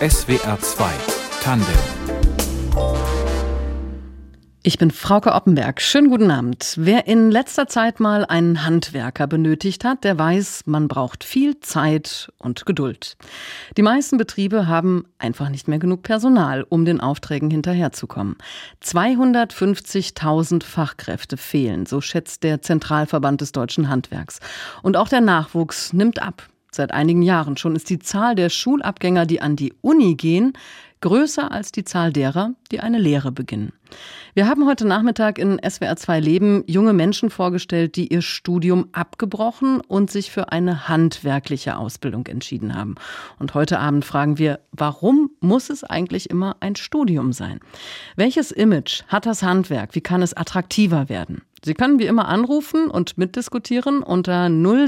SWR 2 Tandem. Ich bin Frauke Oppenberg. Schönen guten Abend. Wer in letzter Zeit mal einen Handwerker benötigt hat, der weiß, man braucht viel Zeit und Geduld. Die meisten Betriebe haben einfach nicht mehr genug Personal, um den Aufträgen hinterherzukommen. 250.000 Fachkräfte fehlen, so schätzt der Zentralverband des deutschen Handwerks. Und auch der Nachwuchs nimmt ab. Seit einigen Jahren schon ist die Zahl der Schulabgänger, die an die Uni gehen, größer als die Zahl derer, die eine Lehre beginnen. Wir haben heute Nachmittag in SWR 2 Leben junge Menschen vorgestellt, die ihr Studium abgebrochen und sich für eine handwerkliche Ausbildung entschieden haben. Und heute Abend fragen wir, warum muss es eigentlich immer ein Studium sein? Welches Image hat das Handwerk? Wie kann es attraktiver werden? Sie können wie immer anrufen und mitdiskutieren unter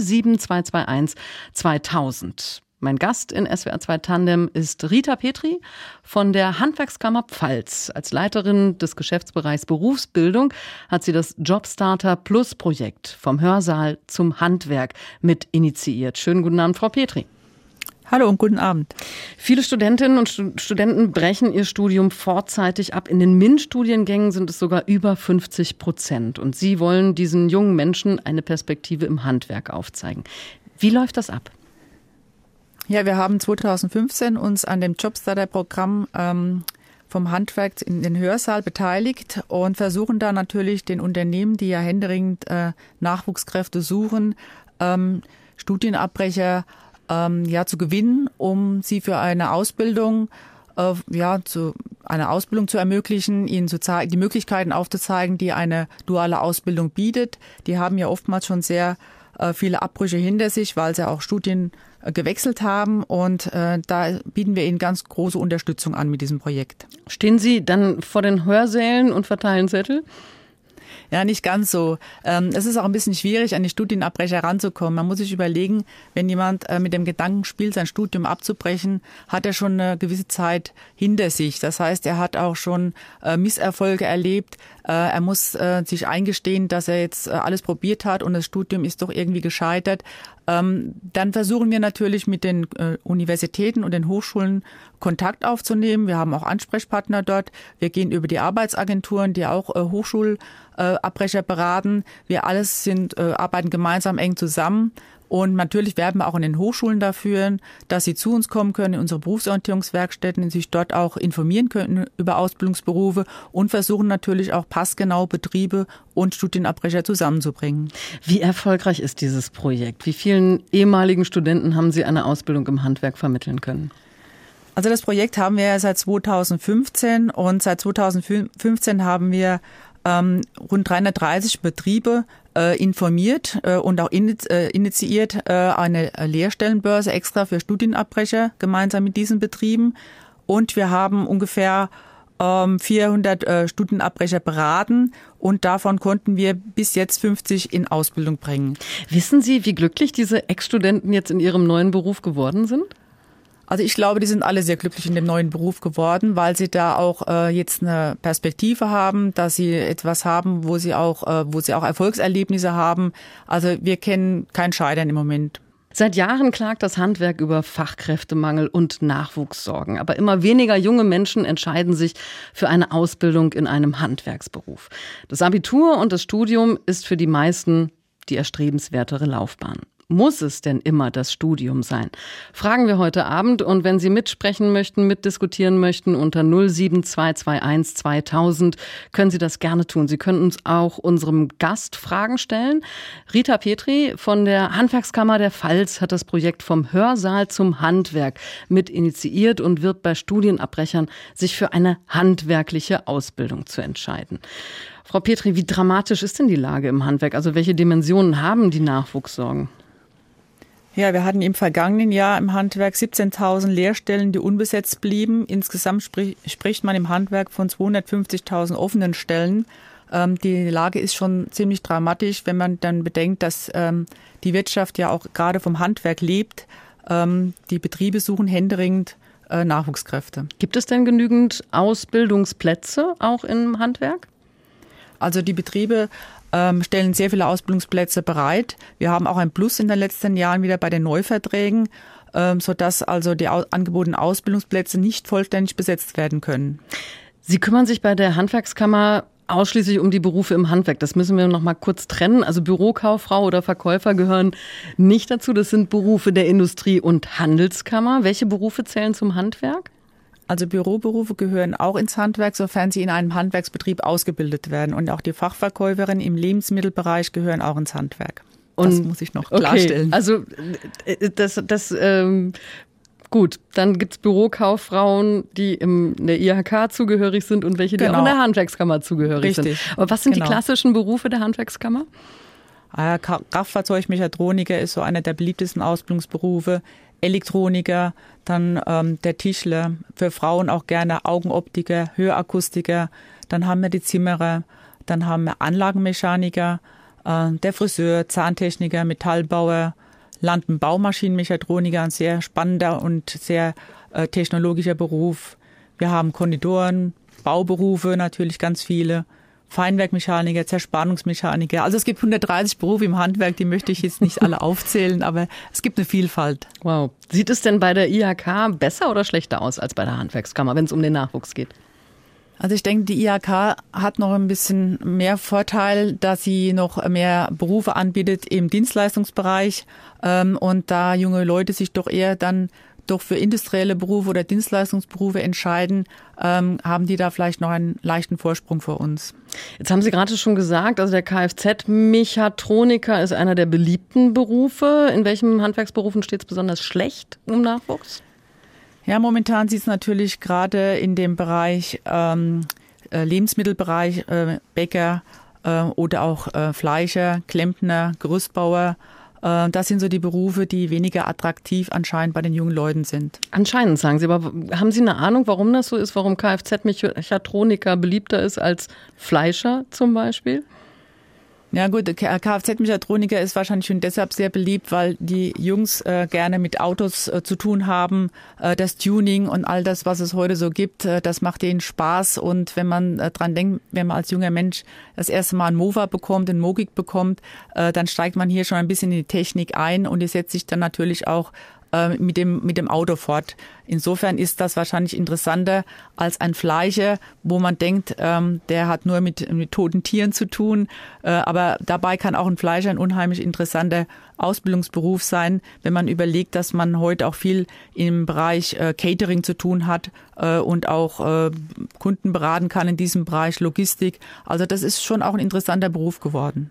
07221 2000. Mein Gast in SWR 2 Tandem ist Rita Petri von der Handwerkskammer Pfalz. Als Leiterin des Geschäftsbereichs Berufsbildung hat sie das Jobstarter Plus Projekt vom Hörsaal zum Handwerk mit initiiert. Schönen guten Abend, Frau Petri. Hallo und guten Abend. Viele Studentinnen und Studenten brechen ihr Studium vorzeitig ab. In den MINT-Studiengängen sind es sogar über 50%. Und Sie wollen diesen jungen Menschen eine Perspektive im Handwerk aufzeigen. Wie läuft das ab? Ja, wir haben 2015 uns an dem Jobstarter-Programm vom Handwerk in den Hörsaal beteiligt und versuchen da natürlich den Unternehmen, die ja händeringend Nachwuchskräfte suchen, Studienabbrecher zu gewinnen, um sie für eine Ausbildung zu ermöglichen, ihnen die Möglichkeiten aufzuzeigen, die eine duale Ausbildung bietet. Die haben ja oftmals schon sehr viele Abbrüche hinter sich, weil sie auch Studien gewechselt haben, und da bieten wir ihnen ganz große Unterstützung an mit diesem Projekt. Stehen Sie dann vor den Hörsälen und verteilen Zettel? Ja, nicht ganz so. Es ist auch ein bisschen schwierig, an die Studienabbrecher ranzukommen. Man muss sich überlegen, wenn jemand mit dem Gedanken spielt, sein Studium abzubrechen, hat er schon eine gewisse Zeit hinter sich. Das heißt, er hat auch schon Misserfolge erlebt. Er muss sich eingestehen, dass er jetzt alles probiert hat und das Studium ist doch irgendwie gescheitert. Dann versuchen wir natürlich mit den Universitäten und den Hochschulen Kontakt aufzunehmen. Wir haben auch Ansprechpartner dort. Wir gehen über die Arbeitsagenturen, die auch Hochschulabbrecher beraten. Wir alles arbeiten gemeinsam eng zusammen. Und natürlich werben wir auch in den Hochschulen dafür, dass sie zu uns kommen können in unsere Berufsorientierungswerkstätten und sich dort auch informieren können über Ausbildungsberufe, und versuchen natürlich auch passgenau Betriebe und Studienabbrecher zusammenzubringen. Wie erfolgreich ist dieses Projekt? Wie vielen ehemaligen Studenten haben Sie eine Ausbildung im Handwerk vermitteln können? Also das Projekt haben wir ja seit 2015, und seit 2015 haben wir rund 330 Betriebe informiert und auch initiiert eine Lehrstellenbörse extra für Studienabbrecher gemeinsam mit diesen Betrieben. Und wir haben ungefähr 400 Studienabbrecher beraten, und davon konnten wir bis jetzt 50 in Ausbildung bringen. Wissen Sie, wie glücklich diese Ex-Studenten jetzt in ihrem neuen Beruf geworden sind? Also ich glaube, die sind alle sehr glücklich in dem neuen Beruf geworden, weil sie da auch jetzt eine Perspektive haben, dass sie etwas haben, wo sie auch Erfolgserlebnisse haben. Also wir kennen kein Scheitern im Moment. Seit Jahren klagt das Handwerk über Fachkräftemangel und Nachwuchssorgen. Aber immer weniger junge Menschen entscheiden sich für eine Ausbildung in einem Handwerksberuf. Das Abitur und das Studium ist für die meisten die erstrebenswertere Laufbahn. Muss es denn immer das Studium sein? Fragen wir heute Abend, und wenn Sie mitsprechen möchten, mitdiskutieren möchten, unter 07221 2000 können Sie das gerne tun. Sie können uns auch unserem Gast Fragen stellen. Rita Petri von der Handwerkskammer der Pfalz hat das Projekt vom Hörsaal zum Handwerk mit initiiert und wirbt bei Studienabbrechern, sich für eine handwerkliche Ausbildung zu entscheiden. Frau Petri, wie dramatisch ist denn die Lage im Handwerk? Also welche Dimensionen haben die Nachwuchssorgen? Ja, wir hatten im vergangenen Jahr im Handwerk 17.000 Lehrstellen, die unbesetzt blieben. Insgesamt spricht man im Handwerk von 250.000 offenen Stellen. Die Lage ist schon ziemlich dramatisch, wenn man dann bedenkt, dass die Wirtschaft ja auch gerade vom Handwerk lebt. Die Betriebe suchen händeringend Nachwuchskräfte. Gibt es denn genügend Ausbildungsplätze auch im Handwerk? Also die Betriebe stellen sehr viele Ausbildungsplätze bereit. Wir haben auch ein Plus in den letzten Jahren wieder bei den Neuverträgen. sodass also die angebotenen Ausbildungsplätze nicht vollständig besetzt werden können. Sie kümmern sich bei der Handwerkskammer ausschließlich um die Berufe im Handwerk. Das müssen wir noch mal kurz trennen. Also Bürokauffrau oder Verkäufer gehören nicht dazu. Das sind Berufe der Industrie- und Handelskammer. Welche Berufe zählen zum Handwerk? Also Büroberufe gehören auch ins Handwerk, sofern sie in einem Handwerksbetrieb ausgebildet werden. Und auch die Fachverkäuferinnen im Lebensmittelbereich gehören auch ins Handwerk. Das muss ich noch klarstellen. Also gut, dann gibt es Bürokauffrauen, die in der IHK zugehörig sind und welche, die auch in der Handwerkskammer zugehörig sind. Aber was sind die klassischen Berufe der Handwerkskammer? Kraftfahrzeugmechatroniker ist so einer der beliebtesten Ausbildungsberufe. Elektroniker, dann der Tischler, für Frauen auch gerne Augenoptiker, Hörakustiker. Dann haben wir die Zimmerer, dann haben wir Anlagenmechaniker, der Friseur, Zahntechniker, Metallbauer, Land- und Baumaschinenmechatroniker, ein sehr spannender und sehr technologischer Beruf. Wir haben Konditoren, Bauberufe natürlich ganz viele, Feinwerkmechaniker, Zerspannungsmechaniker. Also es gibt 130 Berufe im Handwerk, die möchte ich jetzt nicht alle aufzählen, aber es gibt eine Vielfalt. Wow. Sieht es denn bei der IHK besser oder schlechter aus als bei der Handwerkskammer, wenn es um den Nachwuchs geht? Also ich denke, die IHK hat noch ein bisschen mehr Vorteil, dass sie noch mehr Berufe anbietet im Dienstleistungsbereich und da junge Leute sich doch eher dann doch für industrielle Berufe oder Dienstleistungsberufe entscheiden, haben die da vielleicht noch einen leichten Vorsprung vor uns. Jetzt haben Sie gerade schon gesagt, also der Kfz-Mechatroniker ist einer der beliebten Berufe. In welchen Handwerksberufen steht es besonders schlecht um Nachwuchs? Ja, momentan sieht es natürlich gerade in dem Bereich Lebensmittelbereich, Bäcker oder auch Fleischer, Klempner, Gerüstbauer. Das sind so die Berufe, die weniger attraktiv anscheinend bei den jungen Leuten sind. Anscheinend, sagen Sie. Aber haben Sie eine Ahnung, warum das so ist? Warum Kfz-Mechatroniker beliebter ist als Fleischer zum Beispiel? Ja gut, der Kfz-Mechatroniker ist wahrscheinlich schon deshalb sehr beliebt, weil die Jungs gerne mit Autos zu tun haben. Das Tuning und all das, was es heute so gibt, das macht denen Spaß. Und wenn man dran denkt, wenn man als junger Mensch das erste Mal einen Mofa bekommt, einen Mogik bekommt, dann steigt man hier schon ein bisschen in die Technik ein und die setzt sich dann natürlich auch mit dem Auto fort. Insofern ist das wahrscheinlich interessanter als ein Fleischer, wo man denkt, der hat nur mit toten Tieren zu tun. Aber dabei kann auch ein Fleischer ein unheimlich interessanter Ausbildungsberuf sein, wenn man überlegt, dass man heute auch viel im Bereich Catering zu tun hat und auch Kunden beraten kann in diesem Bereich Logistik. Also das ist schon auch ein interessanter Beruf geworden.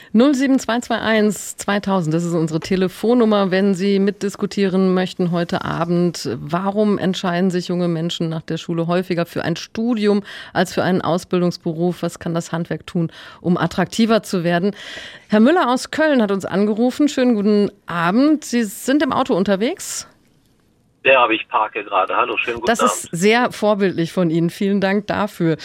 07221 2000, das ist unsere Telefonnummer, wenn Sie mitdiskutieren möchten heute Abend. Warum entscheiden sich junge Menschen nach der Schule häufiger für ein Studium als für einen Ausbildungsberuf? Was kann das Handwerk tun, um attraktiver zu werden? Herr Müller aus Köln hat uns angerufen. Schönen guten Abend. Sie sind im Auto unterwegs? Ja, aber ich parke gerade. Hallo, schönen guten Abend. Das ist sehr vorbildlich von Ihnen. Vielen Dank dafür.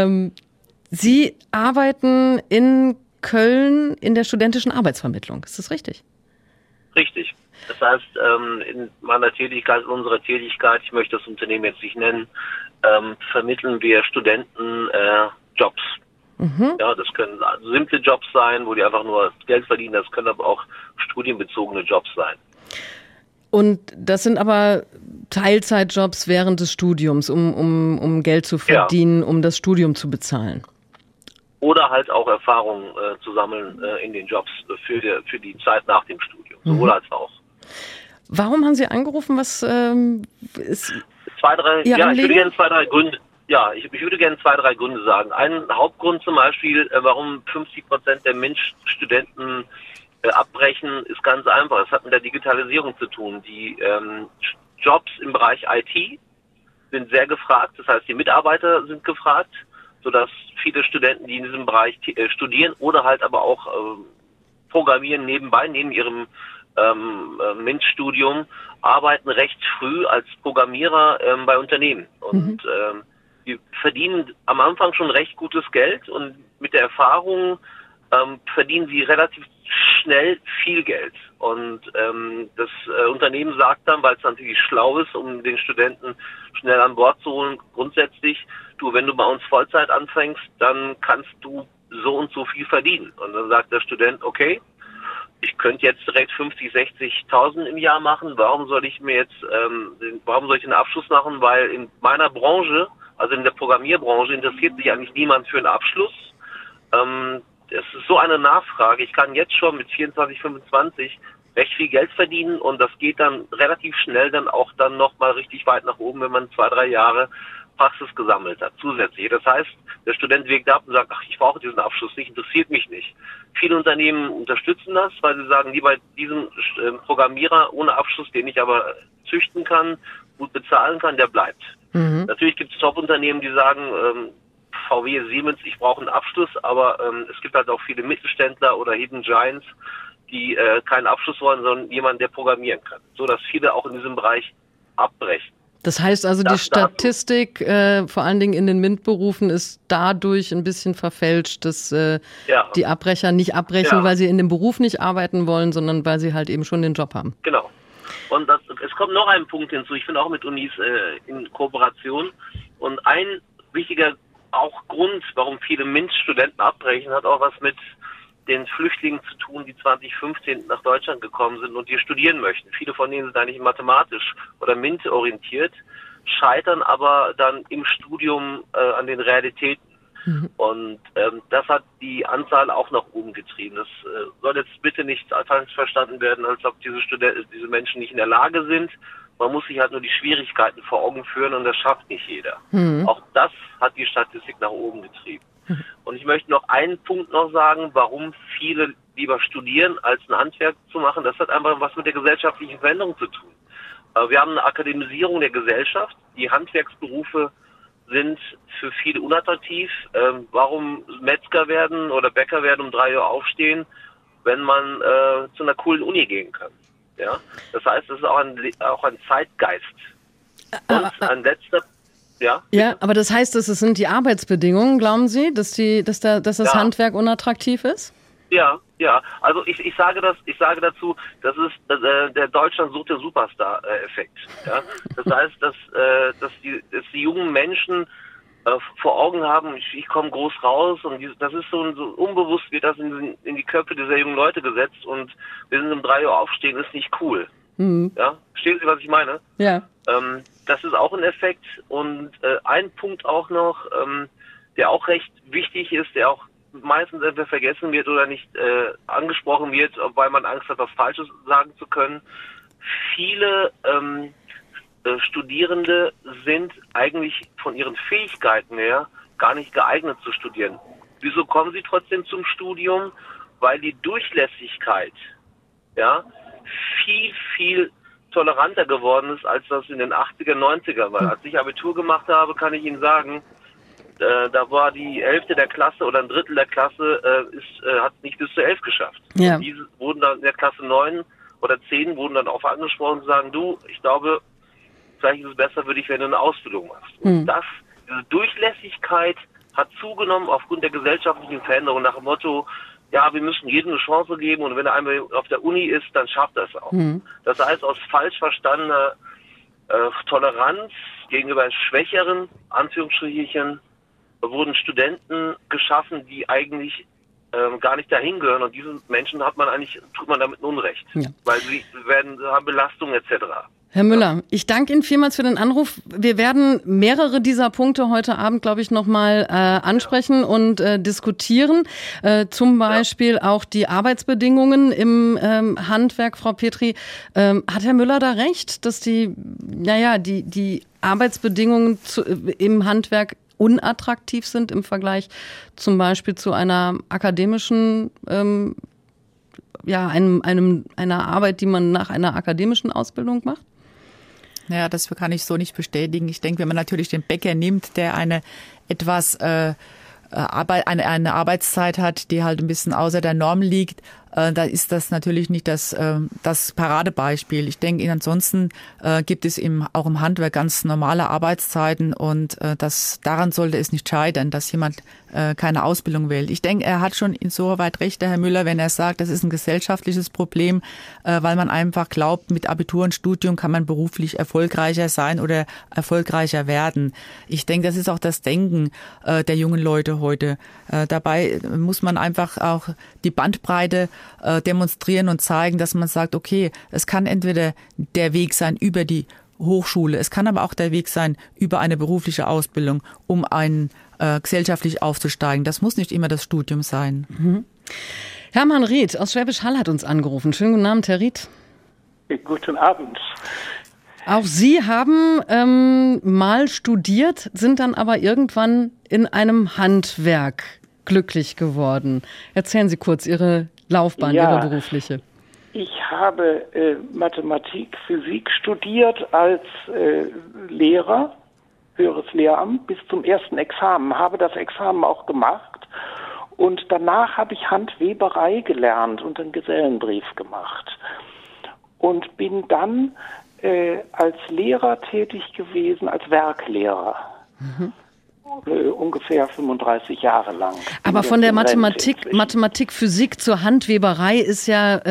Sie arbeiten in Köln in der studentischen Arbeitsvermittlung. Ist das richtig? Richtig. Das heißt, in meiner Tätigkeit, in unserer Tätigkeit, ich möchte das Unternehmen jetzt nicht nennen, vermitteln wir Studenten Jobs. Mhm. Ja, das können simple Jobs sein, wo die einfach nur Geld verdienen. Das können aber auch studienbezogene Jobs sein. Und das sind aber Teilzeitjobs während des Studiums, um Geld zu verdienen, um das Studium zu bezahlen. Oder halt auch Erfahrungen zu sammeln in den Jobs für die Zeit nach dem Studium. Sowohl als auch. Warum haben Sie angerufen? Was ist ich würde gerne zwei, drei Gründe. Ja, ich würde gerne 2, 3 Gründe sagen. Ein Hauptgrund zum Beispiel, warum 50% der Studenten abbrechen, ist ganz einfach. Es hat mit der Digitalisierung zu tun. Die Jobs im Bereich IT sind sehr gefragt. Das heißt, die Mitarbeiter sind gefragt, sodass viele Studenten, die in diesem Bereich studieren oder halt aber auch programmieren nebenbei, neben ihrem MINT-Studium, arbeiten recht früh als Programmierer bei Unternehmen. Und die verdienen am Anfang schon recht gutes Geld und mit der Erfahrung verdienen sie relativ schnell viel Geld. Und das Unternehmen sagt dann, weil es natürlich schlau ist, um den Studenten schnell an Bord zu holen, grundsätzlich, wenn du bei uns Vollzeit anfängst, dann kannst du so und so viel verdienen. Und dann sagt der Student, okay, ich könnte jetzt direkt 50, 60.000 im Jahr machen. Warum soll ich den Abschluss machen? Weil in meiner Branche, also in der Programmierbranche, interessiert sich eigentlich niemand für einen Abschluss. Es ist so eine Nachfrage. Ich kann jetzt schon mit 24, 25 recht viel Geld verdienen und das geht dann relativ schnell dann auch dann nochmal richtig weit nach oben, wenn man 2, 3 Jahre Praxis gesammelt hat, zusätzlich. Das heißt, der Student wägt ab und sagt, ach, ich brauche diesen Abschluss nicht, interessiert mich nicht. Viele Unternehmen unterstützen das, weil sie sagen, lieber diesen Programmierer ohne Abschluss, den ich aber züchten kann, gut bezahlen kann, der bleibt. Mhm. Natürlich gibt es Top-Unternehmen, die sagen, VW, Siemens, ich brauche einen Abschluss, aber es gibt halt auch viele Mittelständler oder Hidden Giants, die keinen Abschluss wollen, sondern jemanden, der programmieren kann. So dass viele auch in diesem Bereich abbrechen. Das heißt also, die Statistik, vor allen Dingen in den MINT-Berufen, ist dadurch ein bisschen verfälscht, dass die Abbrecher nicht abbrechen, weil sie in dem Beruf nicht arbeiten wollen, sondern weil sie halt eben schon den Job haben. Genau. Und es kommt noch ein Punkt hinzu. Ich bin auch mit Unis in Kooperation. Und ein wichtiger auch Grund, warum viele MINT-Studenten abbrechen, hat auch was mit den Flüchtlingen zu tun, die 2015 nach Deutschland gekommen sind und hier studieren möchten. Viele von denen sind eigentlich mathematisch oder MINT orientiert, scheitern aber dann im Studium an den Realitäten. Mhm. Und das hat die Anzahl auch nach oben getrieben. Das soll jetzt bitte nicht falsch verstanden werden, als ob diese Menschen nicht in der Lage sind. Man muss sich halt nur die Schwierigkeiten vor Augen führen und das schafft nicht jeder. Mhm. Auch das hat die Statistik nach oben getrieben. Mhm. Und ich möchte noch einen Punkt noch sagen, warum viele lieber studieren, als ein Handwerk zu machen. Das hat einfach was mit der gesellschaftlichen Veränderung zu tun. Wir haben eine Akademisierung der Gesellschaft. Die Handwerksberufe sind für viele unattraktiv. Warum Metzger werden oder Bäcker werden, um 3 Uhr aufstehen, wenn man zu einer coolen Uni gehen kann? Ja, das heißt, es ist auch ein Zeitgeist. Und ein letzter, ja. Ja, aber das heißt, es sind die Arbeitsbedingungen, glauben Sie, dass das Handwerk unattraktiv ist? Ja. Also ich sage dazu, das ist der Deutschland sucht der Superstar-Effekt. Ja, das heißt, dass die jungen Menschen vor Augen haben, ich komme groß raus und das ist so unbewusst wird das in die Köpfe dieser jungen Leute gesetzt und wir sind um 3 Uhr aufstehen, ist nicht cool. Mhm. Ja, verstehen Sie, was ich meine? Ja. Das ist auch ein Effekt und ein Punkt auch noch, der auch recht wichtig ist, der auch meistens entweder vergessen wird oder nicht angesprochen wird, weil man Angst hat, was Falsches sagen zu können. Viele Studierende sind eigentlich von ihren Fähigkeiten her gar nicht geeignet zu studieren. Wieso kommen sie trotzdem zum Studium? Weil die Durchlässigkeit viel, viel toleranter geworden ist, als das in den 80er, 90er war. Als ich Abitur gemacht habe, kann ich Ihnen sagen, da war die Hälfte der Klasse oder ein Drittel der Klasse hat nicht bis zur 11 geschafft. Ja. Und diese wurden dann in der Klasse 9 oder 10 wurden dann auch angesprochen und sagen, du, ich glaube, vielleicht ist es besser für dich, wenn du eine Ausbildung machst. Und diese Durchlässigkeit hat zugenommen aufgrund der gesellschaftlichen Veränderung nach dem Motto, ja, wir müssen jedem eine Chance geben und wenn er einmal auf der Uni ist, dann schafft er es auch. Das heißt, aus falsch verstandener Toleranz gegenüber Schwächeren, Anführungsstrichen, wurden Studenten geschaffen, die eigentlich gar nicht dahin gehören und diesen Menschen tut man damit Unrecht, weil sie haben Belastungen etc. Herr Müller, ich danke Ihnen vielmals für den Anruf. Wir werden mehrere dieser Punkte heute Abend, glaube ich, nochmal ansprechen und diskutieren. Zum Beispiel auch die Arbeitsbedingungen im Handwerk, Frau Petri. Hat Herr Müller da recht, dass die Arbeitsbedingungen im Handwerk unattraktiv sind im Vergleich zum Beispiel zu einer akademischen einer Arbeit, die man nach einer akademischen Ausbildung macht? Naja, das kann ich so nicht bestätigen. Ich denke, wenn man natürlich den Bäcker nimmt, der eine Arbeitszeit hat, die halt ein bisschen außer der Norm liegt, da ist das natürlich nicht das Paradebeispiel. Ich denke, ansonsten gibt es auch im Handwerk ganz normale Arbeitszeiten und daran sollte es nicht scheitern, dass jemand keine Ausbildung wählt. Ich denke, er hat schon insoweit recht, der Herr Müller, wenn er sagt, das ist ein gesellschaftliches Problem, weil man einfach glaubt, mit Abitur und Studium kann man beruflich erfolgreicher sein oder erfolgreicher werden. Ich denke, das ist auch das Denken der jungen Leute heute. Dabei muss man einfach auch die Bandbreite demonstrieren und zeigen, dass man sagt, okay, es kann entweder der Weg sein über die Hochschule, es kann aber auch der Weg sein über eine berufliche Ausbildung, um gesellschaftlich aufzusteigen. Das muss nicht immer das Studium sein. Mhm. Hermann Ried aus Schwäbisch Hall hat uns angerufen. Schönen guten Abend, Herr Ried. Guten Abend. Auch Sie haben mal studiert, sind dann aber irgendwann in einem Handwerk glücklich geworden. Erzählen Sie kurz Ihre Laufbahn, Ihre berufliche. Ich habe Mathematik, Physik studiert als Lehrer, höheres Lehramt, bis zum ersten Examen, habe das Examen auch gemacht und danach habe ich Handweberei gelernt und einen Gesellenbrief gemacht und bin dann als Lehrer tätig gewesen, als Werklehrer. Mhm. Ungefähr 35 Jahre lang. Aber von der Mathematik, Physik zur Handweberei ist ja,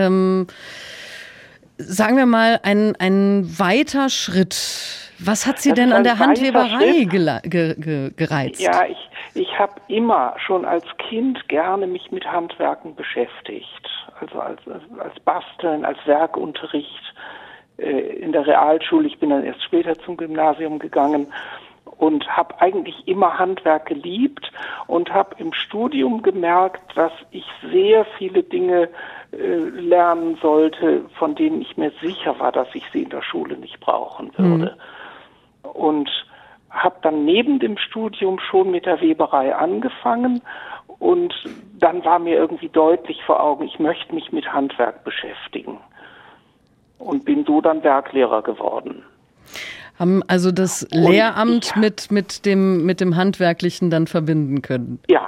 sagen wir mal, ein weiter Schritt. Was hat Sie denn an der Handweberei gereizt? Ja, ich habe immer schon als Kind gerne mich mit Handwerken beschäftigt. Also als Basteln, als Werkunterricht in der Realschule. Ich bin dann erst später zum Gymnasium gegangen und habe eigentlich immer Handwerk geliebt und habe im Studium gemerkt, dass ich sehr viele Dinge lernen sollte, von denen ich mir sicher war, dass ich sie in der Schule nicht brauchen würde. Mhm. Und habe dann neben dem Studium schon mit der Weberei angefangen und dann war mir irgendwie deutlich vor Augen, ich möchte mich mit Handwerk beschäftigen und bin so dann Werklehrer geworden. Haben also das Lehramt mit dem Handwerklichen dann verbinden können? Ja.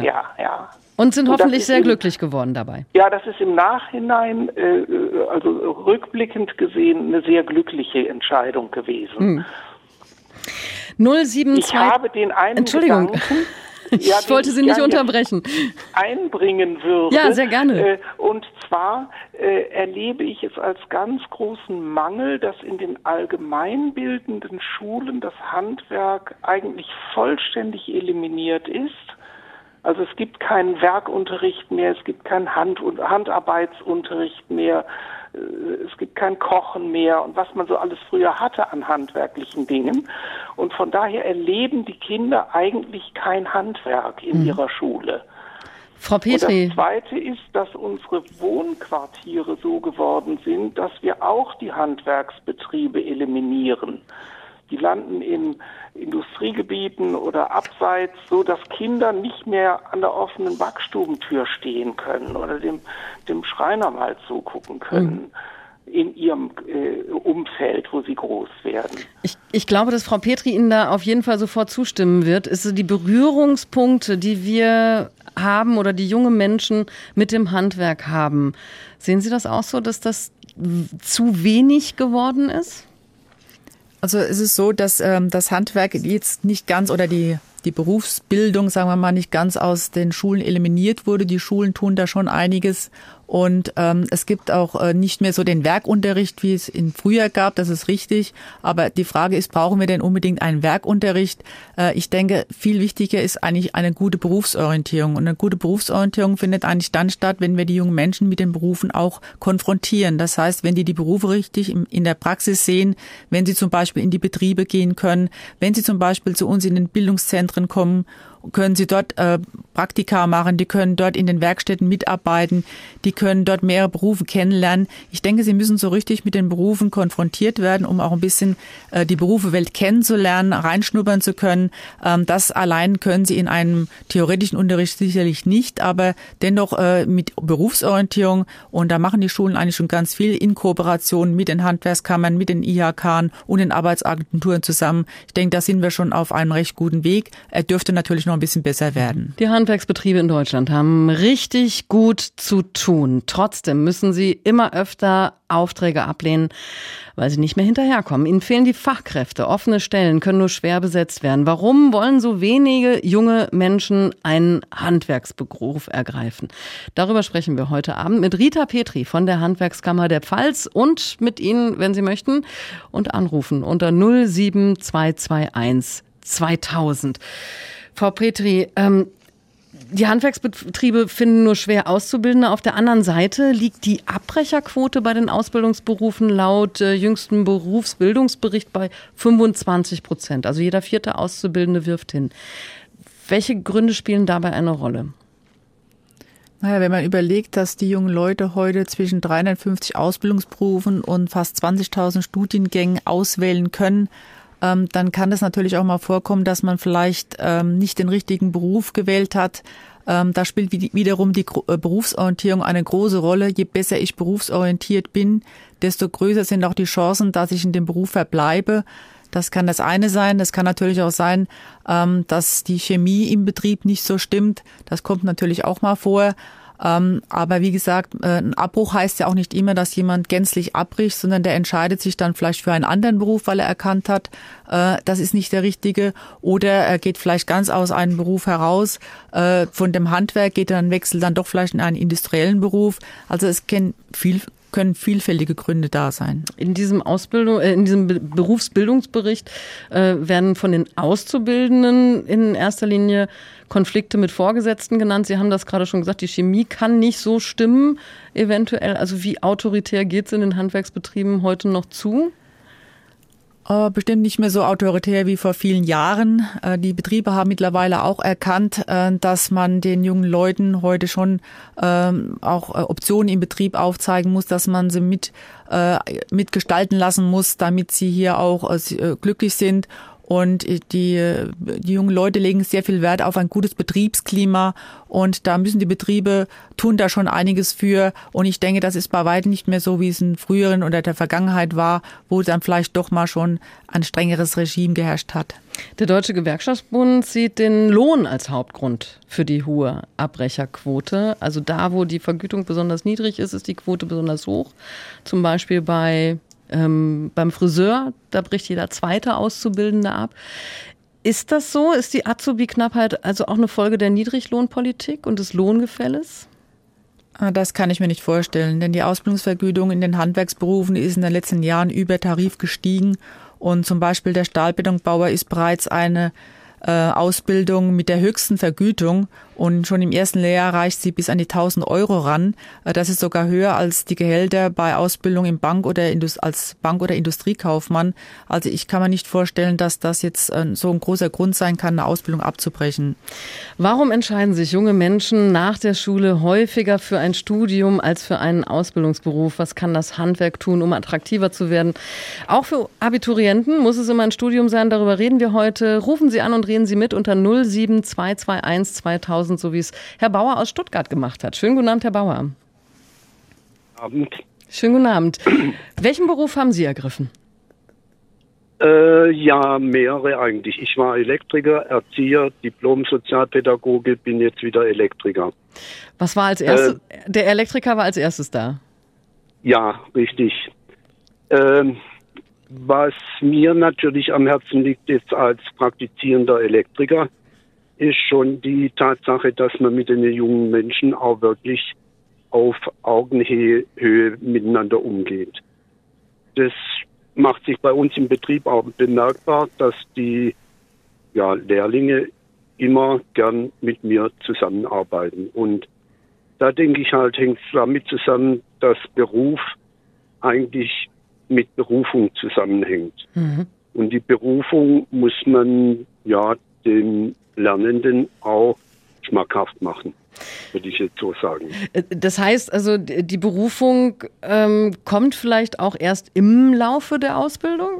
Und sind hoffentlich sehr glücklich geworden dabei? Ja, das ist im Nachhinein, also rückblickend gesehen, eine sehr glückliche Entscheidung gewesen. 072. Ich habe den einen Entschuldigung. Gedanken, ich wollte Sie nicht unterbrechen. Einbringen würde. Ja, sehr gerne. Und zwar erlebe ich es als ganz großen Mangel, dass in den allgemeinbildenden Schulen das Handwerk eigentlich vollständig eliminiert ist. Also es gibt keinen Werkunterricht mehr, es gibt keinen Handarbeitsunterricht mehr, es gibt kein Kochen mehr und was man so alles früher hatte an handwerklichen Dingen. Und von daher erleben die Kinder eigentlich kein Handwerk in ihrer Schule. Frau Petri. Und das Zweite ist, dass unsere Wohnquartiere so geworden sind, dass wir auch die Handwerksbetriebe eliminieren. Die landen in Industriegebieten oder abseits, so dass Kinder nicht mehr an der offenen Backstubentür stehen können oder dem Schreiner mal zugucken können in ihrem Umfeld, wo sie groß werden. Ich glaube, dass Frau Petri Ihnen da auf jeden Fall sofort zustimmen wird. Es sind die Berührungspunkte, die wir haben oder die junge Menschen mit dem Handwerk haben. Sehen Sie das auch so, dass das zu wenig geworden ist? Also es ist so, dass das Handwerk jetzt nicht ganz oder die Berufsbildung, sagen wir mal, nicht ganz aus den Schulen eliminiert wurde. Die Schulen tun da schon einiges. Und es gibt auch nicht mehr so den Werkunterricht, wie es in früher gab, das ist richtig. Aber die Frage ist, brauchen wir denn unbedingt einen Werkunterricht? Ich denke, viel wichtiger ist eigentlich eine gute Berufsorientierung. Und eine gute Berufsorientierung findet eigentlich dann statt, wenn wir die jungen Menschen mit den Berufen auch konfrontieren. Das heißt, wenn die Berufe richtig in der Praxis sehen, wenn sie zum Beispiel in die Betriebe gehen können, wenn sie zum Beispiel zu uns in den Bildungszentren kommen, können sie dort Praktika machen, die können dort in den Werkstätten mitarbeiten, die können dort mehrere Berufe kennenlernen. Ich denke, sie müssen so richtig mit den Berufen konfrontiert werden, um auch ein bisschen die Berufewelt kennenzulernen, reinschnuppern zu können. Das allein können sie in einem theoretischen Unterricht sicherlich nicht, aber dennoch mit Berufsorientierung, und da machen die Schulen eigentlich schon ganz viel in Kooperation mit den Handwerkskammern, mit den IHK und den Arbeitsagenturen zusammen. Ich denke, da sind wir schon auf einem recht guten Weg. Er dürfte natürlich noch ein bisschen besser werden. Die Handwerksbetriebe in Deutschland haben richtig gut zu tun. Trotzdem müssen sie immer öfter Aufträge ablehnen, weil sie nicht mehr hinterherkommen. Ihnen fehlen die Fachkräfte. Offene Stellen können nur schwer besetzt werden. Warum wollen so wenige junge Menschen einen Handwerksberuf ergreifen? Darüber sprechen wir heute Abend mit Rita Petri von der Handwerkskammer der Pfalz und mit Ihnen, wenn Sie möchten, und anrufen unter 07221 2000. Frau Petri, Die Handwerksbetriebe finden nur schwer Auszubildende. Auf der anderen Seite liegt die Abbrecherquote bei den Ausbildungsberufen laut jüngstem Berufsbildungsbericht bei 25%. Also jeder 4. Auszubildende wirft hin. Welche Gründe spielen dabei eine Rolle? Naja, wenn man überlegt, dass die jungen Leute heute zwischen 350 Ausbildungsberufen und fast 20.000 Studiengängen auswählen können, dann kann es natürlich auch mal vorkommen, dass man vielleicht nicht den richtigen Beruf gewählt hat. Da spielt wiederum die Berufsorientierung eine große Rolle. Je besser ich berufsorientiert bin, desto größer sind auch die Chancen, dass ich in dem Beruf verbleibe. Das kann das eine sein. Das kann natürlich auch sein, dass die Chemie im Betrieb nicht so stimmt. Das kommt natürlich auch mal vor. Aber wie gesagt, ein Abbruch heißt ja auch nicht immer, dass jemand gänzlich abbricht, sondern der entscheidet sich dann vielleicht für einen anderen Beruf, weil er erkannt hat, das ist nicht der richtige. Oder er geht vielleicht ganz aus einem Beruf heraus. Von dem Handwerk geht er dann, wechselt dann doch vielleicht in einen industriellen Beruf. Also es können vielfältige Gründe da sein. In diesem Berufsbildungsbericht werden von den Auszubildenden in erster Linie Konflikte mit Vorgesetzten genannt. Sie haben das gerade schon gesagt, die Chemie kann nicht so stimmen, eventuell. Also wie autoritär geht es in den Handwerksbetrieben heute noch zu? Bestimmt nicht mehr so autoritär wie vor vielen Jahren. Die Betriebe haben mittlerweile auch erkannt, dass man den jungen Leuten heute schon auch Optionen im Betrieb aufzeigen muss, dass man sie mitgestalten lassen muss, damit sie hier auch glücklich sind. Und die jungen Leute legen sehr viel Wert auf ein gutes Betriebsklima und da müssen die Betriebe tun da schon einiges für. Und ich denke, das ist bei weitem nicht mehr so, wie es in früheren oder der Vergangenheit war, wo dann vielleicht doch mal schon ein strengeres Regime geherrscht hat. Der Deutsche Gewerkschaftsbund sieht den Lohn als Hauptgrund für die hohe Abbrecherquote. Also da, wo die Vergütung besonders niedrig ist, ist die Quote besonders hoch. Zum Beispiel beim Friseur, da bricht jeder 2. Auszubildende ab. Ist das so? Ist die Azubi-Knappheit also auch eine Folge der Niedriglohnpolitik und des Lohngefälles? Das kann ich mir nicht vorstellen, denn die Ausbildungsvergütung in den Handwerksberufen ist in den letzten Jahren über Tarif gestiegen. Und zum Beispiel der Stahlbetonbauer ist bereits eine Ausbildung mit der höchsten Vergütung und schon im ersten Lehrjahr reicht sie bis an die 1.000 Euro ran. Das ist sogar höher als die Gehälter bei Ausbildung im Bank oder als Bank- oder Industriekaufmann. Also ich kann mir nicht vorstellen, dass das jetzt so ein großer Grund sein kann, eine Ausbildung abzubrechen. Warum entscheiden sich junge Menschen nach der Schule häufiger für ein Studium als für einen Ausbildungsberuf? Was kann das Handwerk tun, um attraktiver zu werden? Auch für Abiturienten muss es immer ein Studium sein. Darüber reden wir heute. Rufen Sie an und reden Sie mit unter 07221 2000, so wie es Herr Bauer aus Stuttgart gemacht hat. Schönen guten Abend, Herr Bauer. Abend. Schönen guten Abend. Welchen Beruf haben Sie ergriffen? Ja, mehrere eigentlich. Ich war Elektriker, Erzieher, Diplom-Sozialpädagoge, bin jetzt wieder Elektriker. Was war als erstes? Der Elektriker war als erstes da? Ja, richtig. Was mir natürlich am Herzen liegt jetzt als praktizierender Elektriker, ist schon die Tatsache, dass man mit den jungen Menschen auch wirklich auf Augenhöhe miteinander umgeht. Das macht sich bei uns im Betrieb auch bemerkbar, dass die Lehrlinge immer gern mit mir zusammenarbeiten. Und da denke ich halt, hängt es damit zusammen, dass Beruf eigentlich mit Berufung zusammenhängt. Mhm. Und die Berufung muss man den Lernenden auch schmackhaft machen, würde ich jetzt so sagen. Das heißt also, die Berufung kommt vielleicht auch erst im Laufe der Ausbildung?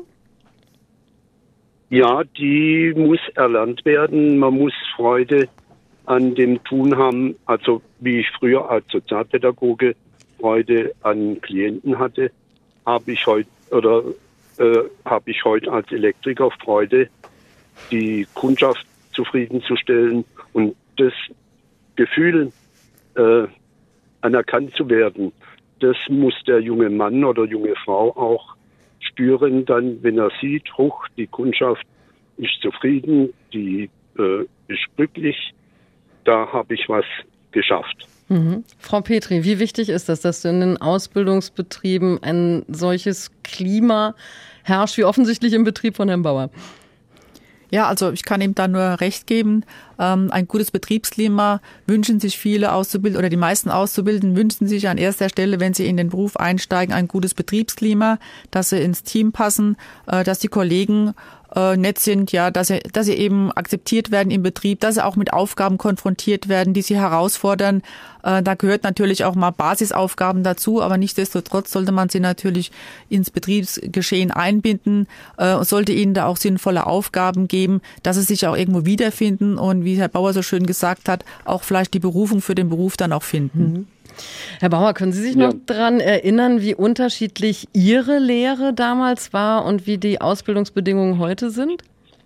Ja, die muss erlernt werden. Man muss Freude an dem Tun haben. Also wie ich früher als Sozialpädagoge Freude an Klienten hatte, habe ich heute als Elektriker Freude, die Kundschaft zufriedenzustellen und das Gefühl, anerkannt zu werden, das muss der junge Mann oder junge Frau auch spüren, dann, wenn er sieht, die Kundschaft ist zufrieden, die ist glücklich, da habe ich was geschafft. Mhm. Frau Petri, wie wichtig ist das, dass in den Ausbildungsbetrieben ein solches Klima herrscht, wie offensichtlich im Betrieb von Herrn Bauer? Ja, also ich kann ihm da nur recht geben. Ein gutes Betriebsklima wünschen sich viele Auszubildende oder die meisten Auszubildenden wünschen sich an erster Stelle, wenn sie in den Beruf einsteigen, ein gutes Betriebsklima, dass sie ins Team passen, dass die Kollegen nett sind, ja, dass sie eben akzeptiert werden im Betrieb, dass sie auch mit Aufgaben konfrontiert werden, die sie herausfordern. Da gehört natürlich auch mal Basisaufgaben dazu, aber nichtsdestotrotz sollte man sie natürlich ins Betriebsgeschehen einbinden, sollte ihnen da auch sinnvolle Aufgaben geben, dass sie sich auch irgendwo wiederfinden und wie Herr Bauer so schön gesagt hat, auch vielleicht die Berufung für den Beruf dann auch finden. Herr Bauer, können Sie sich noch daran erinnern, wie unterschiedlich Ihre Lehre damals war und wie die Ausbildungsbedingungen heute sind?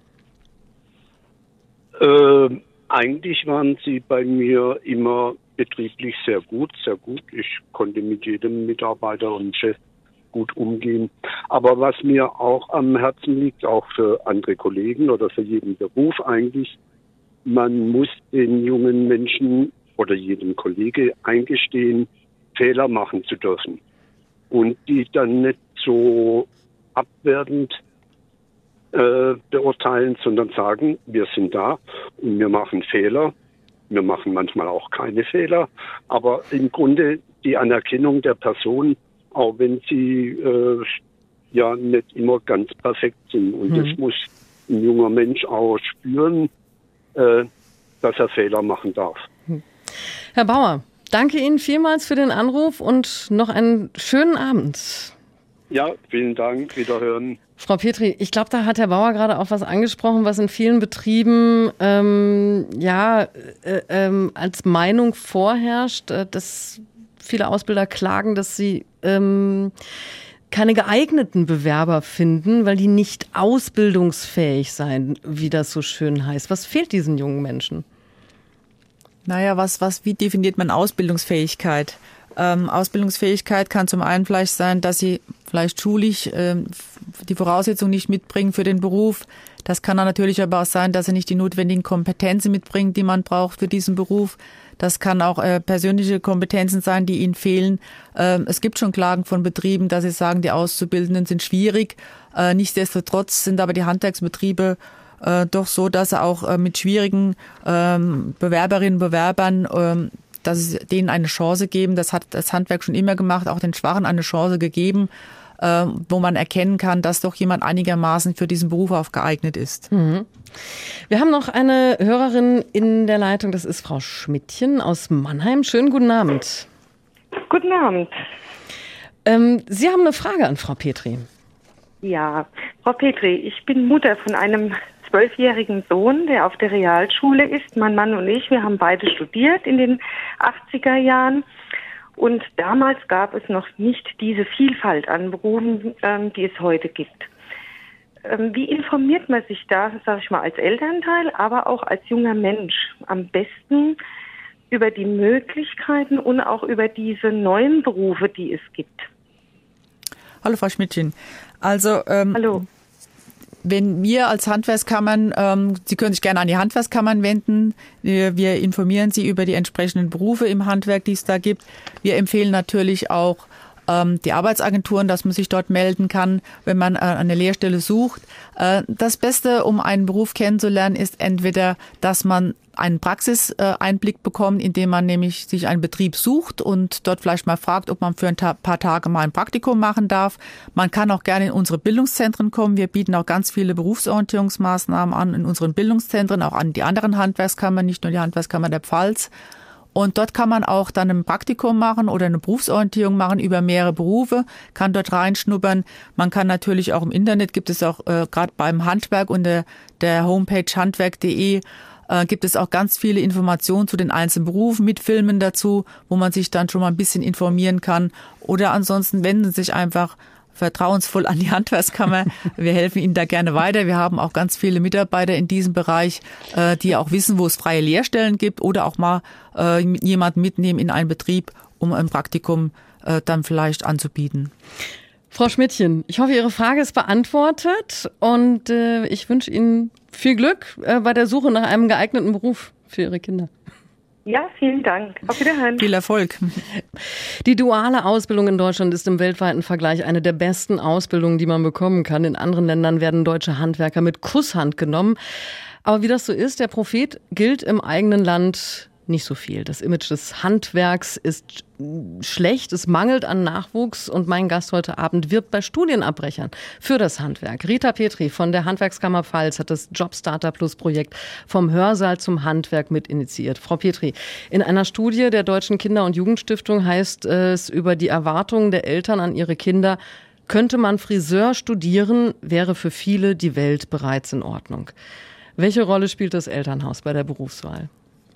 Eigentlich waren sie bei mir immer betrieblich sehr gut, sehr gut. Ich konnte mit jedem Mitarbeiter und Chef gut umgehen. Aber was mir auch am Herzen liegt, auch für andere Kollegen oder für jeden Beruf eigentlich, man muss den jungen Menschen oder jedem Kollege eingestehen, Fehler machen zu dürfen. Und die dann nicht so abwertend beurteilen, sondern sagen, wir sind da und wir machen Fehler. Wir machen manchmal auch keine Fehler. Aber im Grunde die Anerkennung der Person, auch wenn sie ja nicht immer ganz perfekt sind. Und das muss ein junger Mensch auch spüren, dass er Fehler machen darf. Herr Bauer, danke Ihnen vielmals für den Anruf und noch einen schönen Abend. Ja, vielen Dank. Wiederhören. Frau Petri, ich glaube, da hat Herr Bauer gerade auch was angesprochen, was in vielen Betrieben als Meinung vorherrscht, dass viele Ausbilder klagen, dass sie keine geeigneten Bewerber finden, weil die nicht ausbildungsfähig seien, wie das so schön heißt. Was fehlt diesen jungen Menschen? Naja, wie definiert man Ausbildungsfähigkeit? Ausbildungsfähigkeit kann zum einen vielleicht sein, dass sie vielleicht schulisch die Voraussetzungen nicht mitbringen für den Beruf. Das kann dann natürlich aber auch sein, dass sie nicht die notwendigen Kompetenzen mitbringen, die man braucht für diesen Beruf. Das kann auch persönliche Kompetenzen sein, die ihnen fehlen. Es gibt schon Klagen von Betrieben, dass sie sagen, die Auszubildenden sind schwierig. Nichtsdestotrotz sind aber die Handwerksbetriebe doch so, dass sie auch mit schwierigen Bewerberinnen und Bewerbern, dass es denen eine Chance geben. Das hat das Handwerk schon immer gemacht, auch den Schwachen eine Chance gegeben, wo man erkennen kann, dass doch jemand einigermaßen für diesen Beruf auch geeignet ist. Mhm. Wir haben noch eine Hörerin in der Leitung, das ist Frau Schmidtchen aus Mannheim. Schönen guten Abend. Guten Abend. Sie haben eine Frage an Frau Petri. Ja, Frau Petri, ich bin Mutter von einem 12-jährigen Sohn, der auf der Realschule ist. Mein Mann und ich, wir haben beide studiert in den 80er Jahren. Und damals gab es noch nicht diese Vielfalt an Berufen, die es heute gibt. Wie informiert man sich da, sage ich mal, als Elternteil, aber auch als junger Mensch am besten über die Möglichkeiten und auch über diese neuen Berufe, die es gibt? Hallo Frau Schmidtchen. Also Hallo. Wenn wir als Handwerkskammern, Sie können sich gerne an die Handwerkskammern wenden. Wir informieren Sie über die entsprechenden Berufe im Handwerk, die es da gibt. Wir empfehlen natürlich auch die Arbeitsagenturen, dass man sich dort melden kann, wenn man eine Lehrstelle sucht. Das Beste, um einen Beruf kennenzulernen, ist entweder, dass man einen Praxiseinblick bekommt, indem man nämlich sich einen Betrieb sucht und dort vielleicht mal fragt, ob man für ein paar Tage mal ein Praktikum machen darf. Man kann auch gerne in unsere Bildungszentren kommen. Wir bieten auch ganz viele Berufsorientierungsmaßnahmen an in unseren Bildungszentren, auch an die anderen Handwerkskammern, nicht nur die Handwerkskammer der Pfalz. Und dort kann man auch dann ein Praktikum machen oder eine Berufsorientierung machen über mehrere Berufe, kann dort reinschnuppern. Man kann natürlich auch im Internet, gibt es auch gerade beim Handwerk unter der Homepage handwerk.de, gibt es auch ganz viele Informationen zu den einzelnen Berufen mit Filmen dazu, wo man sich dann schon mal ein bisschen informieren kann. Oder ansonsten wenden Sie sich einfach vertrauensvoll an die Handwerkskammer. Wir helfen Ihnen da gerne weiter. Wir haben auch ganz viele Mitarbeiter in diesem Bereich, die auch wissen, wo es freie Lehrstellen gibt oder auch mal jemanden mitnehmen in einen Betrieb, um ein Praktikum dann vielleicht anzubieten. Frau Schmidtchen, ich hoffe, Ihre Frage ist beantwortet und ich wünsche Ihnen viel Glück bei der Suche nach einem geeigneten Beruf für Ihre Kinder. Ja, vielen Dank. Auf Wiederhören. Viel Erfolg. Die duale Ausbildung in Deutschland ist im weltweiten Vergleich eine der besten Ausbildungen, die man bekommen kann. In anderen Ländern werden deutsche Handwerker mit Kusshand genommen. Aber wie das so ist, der Prophet gilt im eigenen Land nicht so viel. Das Image des Handwerks ist schlecht, es mangelt an Nachwuchs und mein Gast heute Abend wirbt bei Studienabbrechern für das Handwerk. Rita Petri von der Handwerkskammer Pfalz hat das Jobstarter Plus Projekt vom Hörsaal zum Handwerk mit initiiert. Frau Petri, in einer Studie der Deutschen Kinder- und Jugendstiftung heißt es über die Erwartungen der Eltern an ihre Kinder: Könnte man Friseur studieren, wäre für viele die Welt bereits in Ordnung. Welche Rolle spielt das Elternhaus bei der Berufswahl?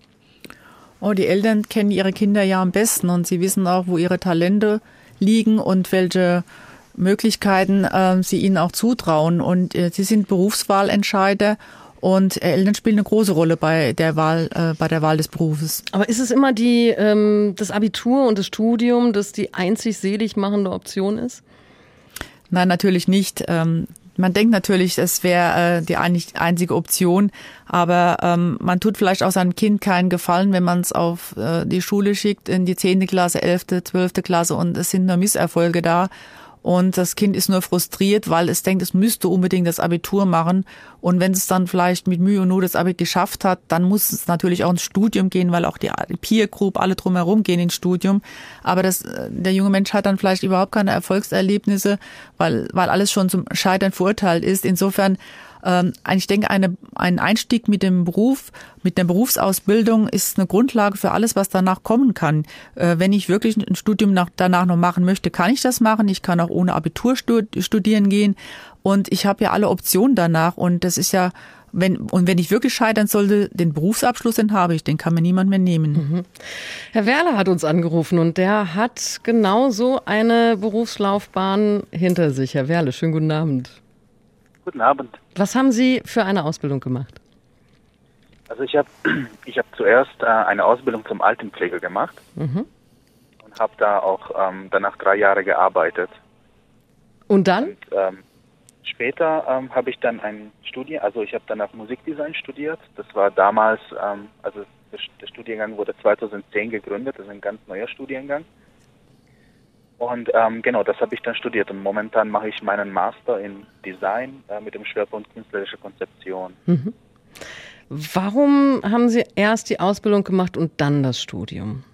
Oh, die Eltern kennen ihre Kinder ja am besten und sie wissen auch, wo ihre Talente liegen und welche Möglichkeiten sie ihnen auch zutrauen. Und sie sind Berufswahlentscheider und Eltern spielen eine große Rolle bei der Wahl des Berufes. Aber ist es immer das Abitur und das Studium, das die einzig selig machende Option ist? Nein, natürlich nicht. Man denkt natürlich, es wäre die einzige Option, aber man tut vielleicht auch seinem Kind keinen Gefallen, wenn man es auf die Schule schickt, in die 10. Klasse, 11., 12. Klasse und es sind nur Misserfolge da. Und das Kind ist nur frustriert, weil es denkt, es müsste unbedingt das Abitur machen. Und wenn es dann vielleicht mit Mühe und Not das Abitur geschafft hat, dann muss es natürlich auch ins Studium gehen, weil auch die Peer Group, alle drumherum gehen ins Studium. Aber der junge Mensch hat dann vielleicht überhaupt keine Erfolgserlebnisse, weil alles schon zum Scheitern verurteilt ist. Insofern, ich denke, ein Einstieg mit dem Beruf, mit der Berufsausbildung ist eine Grundlage für alles, was danach kommen kann. Wenn ich wirklich ein Studium danach noch machen möchte, kann ich das machen. Ich kann auch ohne Abitur studieren gehen. Und ich habe ja alle Optionen danach. Und das ist ja, wenn ich wirklich scheitern sollte, den Berufsabschluss, den habe ich, den kann mir niemand mehr nehmen. Mhm. Herr Werle hat uns angerufen und der hat genau so eine Berufslaufbahn hinter sich. Herr Werle, schönen guten Abend. Guten Abend. Was haben Sie für eine Ausbildung gemacht? Also ich hab zuerst eine Ausbildung zum Altenpfleger gemacht und habe da auch danach 3 Jahre gearbeitet. Und dann? Und, später habe ich dann ich habe danach Musikdesign studiert. Das war damals, der Studiengang wurde 2010 gegründet, das ist ein ganz neuer Studiengang. Und genau, das habe ich dann studiert und momentan mache ich meinen Master in Design mit dem Schwerpunkt künstlerische Konzeption. Mhm. Warum haben Sie erst die Ausbildung gemacht und dann das Studium?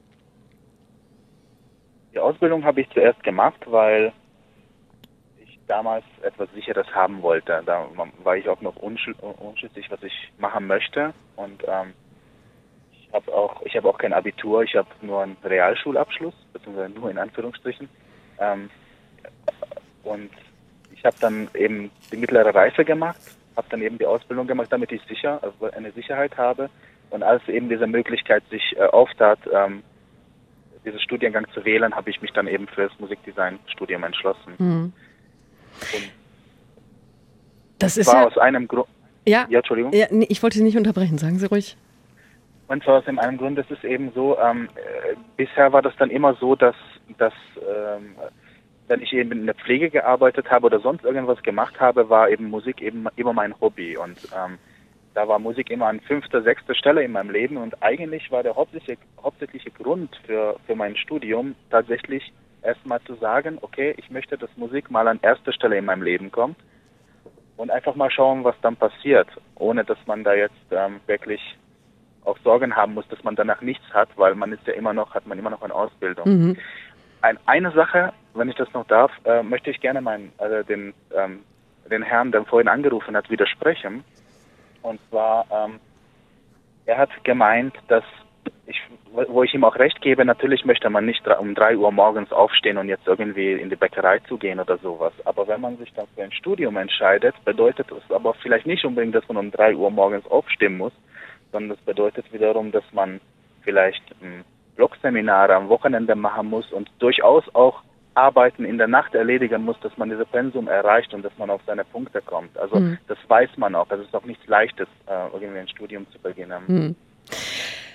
Die Ausbildung habe ich zuerst gemacht, weil ich damals etwas Sicheres haben wollte. Da war ich auch noch unschlüssig, was ich machen möchte. Und ich habe auch kein Abitur, ich habe nur einen Realschulabschluss, beziehungsweise nur in Anführungsstrichen. Und ich habe dann eben die mittlere Reife gemacht, habe dann eben die Ausbildung gemacht, damit ich eine Sicherheit habe. Und als eben diese Möglichkeit sich auftat, diesen Studiengang zu wählen, habe ich mich dann eben für das Musikdesign-Studium entschlossen. Mhm. Und das ist war ja aus einem Grund. Ja, Entschuldigung. Ja, nee, ich wollte Sie nicht unterbrechen, sagen Sie ruhig. Und zwar aus dem einen Grund, das ist eben so, bisher war das dann immer so, dass wenn ich eben in der Pflege gearbeitet habe oder sonst irgendwas gemacht habe, war eben Musik eben immer mein Hobby. Und da war Musik immer an 5., 6. Stelle in meinem Leben. Und eigentlich war der hauptsächliche Grund für mein Studium tatsächlich erstmal zu sagen, okay, ich möchte, dass Musik mal an 1. Stelle in meinem Leben kommt. Und einfach mal schauen, was dann passiert, ohne dass man da jetzt wirklich auch Sorgen haben muss, dass man danach nichts hat, weil man ist ja hat man immer noch eine Ausbildung. Mhm. Eine Sache, wenn ich das noch darf, möchte ich gerne den Herrn, der vorhin angerufen hat, widersprechen. Und zwar, er hat gemeint, dass wo ich ihm auch recht gebe, natürlich möchte man nicht um 3 Uhr morgens aufstehen und jetzt irgendwie in die Bäckerei zu gehen oder sowas. Aber wenn man sich dann für ein Studium entscheidet, bedeutet das aber vielleicht nicht unbedingt, dass man um 3 Uhr morgens aufstehen muss, sondern das bedeutet wiederum, dass man vielleicht Blogseminare am Wochenende machen muss und durchaus auch Arbeiten in der Nacht erledigen muss, dass man diese Pensum erreicht und dass man auf seine Punkte kommt. Also das weiß man auch. Das ist auch nichts Leichtes, irgendwie ein Studium zu beginnen.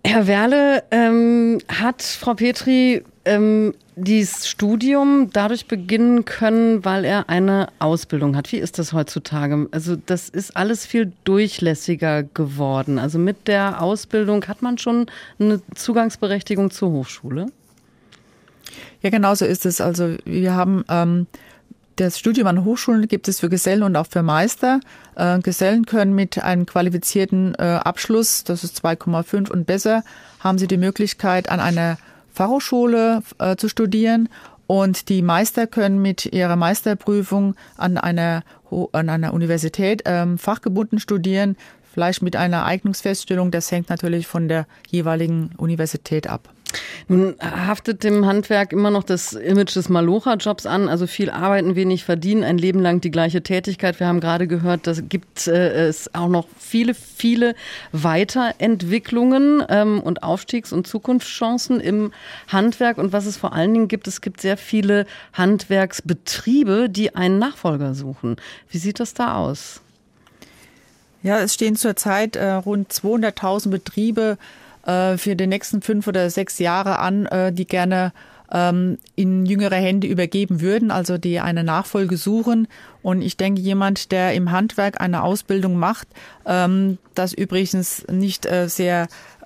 Herr Werle, hat Frau Petri dieses Studium dadurch beginnen können, weil er eine Ausbildung hat? Wie ist das heutzutage? Also das ist alles viel durchlässiger geworden. Also mit der Ausbildung hat man schon eine Zugangsberechtigung zur Hochschule? Ja, genau so ist es. Also wir haben das Studium an Hochschulen gibt es für Gesellen und auch für Meister. Gesellen können mit einem qualifizierten Abschluss, das ist 2,5 und besser, haben sie die Möglichkeit, an einer Fachhochschule zu studieren. Und die Meister können mit ihrer Meisterprüfung an einer Universität fachgebunden studieren, vielleicht mit einer Eignungsfeststellung. Das hängt natürlich von der jeweiligen Universität ab. Nun haftet dem Handwerk immer noch das Image des Malocher-Jobs an, also viel arbeiten, wenig verdienen, ein Leben lang die gleiche Tätigkeit. Wir haben gerade gehört, da gibt es auch noch viele, viele Weiterentwicklungen und Aufstiegs- und Zukunftschancen im Handwerk. Und was es vor allen Dingen gibt, es gibt sehr viele Handwerksbetriebe, die einen Nachfolger suchen. Wie sieht das da aus? Ja, es stehen zurzeit rund 200.000 Betriebe für die nächsten 5 oder 6 Jahre an, die gerne in jüngere Hände übergeben würden, also die eine Nachfolge suchen. Und ich denke, jemand, der im Handwerk eine Ausbildung macht, das übrigens nicht sehr,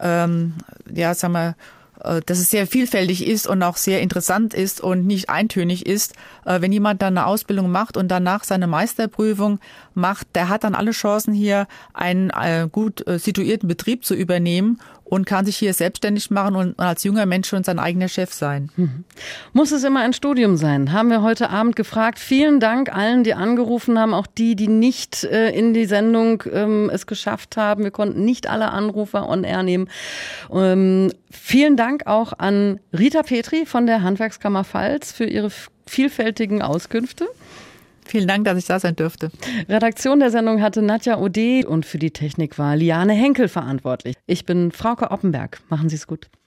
dass es sehr vielfältig ist und auch sehr interessant ist und nicht eintönig ist. Wenn jemand dann eine Ausbildung macht und danach seine Meisterprüfung macht, der hat dann alle Chancen, hier einen gut situierten Betrieb zu übernehmen und kann sich hier selbstständig machen und als junger Mensch schon sein eigener Chef sein. Muss es immer ein Studium sein? Haben wir heute Abend gefragt. Vielen Dank allen, die angerufen haben, auch die nicht in die Sendung es geschafft haben. Wir konnten nicht alle Anrufer on air nehmen. Vielen Dank auch an Rita Petri von der Handwerkskammer Pfalz für ihre vielfältigen Auskünfte. Vielen Dank, dass ich da sein durfte. Redaktion der Sendung hatte Nadja Ode und für die Technik war Liane Henkel verantwortlich. Ich bin Frauke Oppenberg. Machen Sie es gut.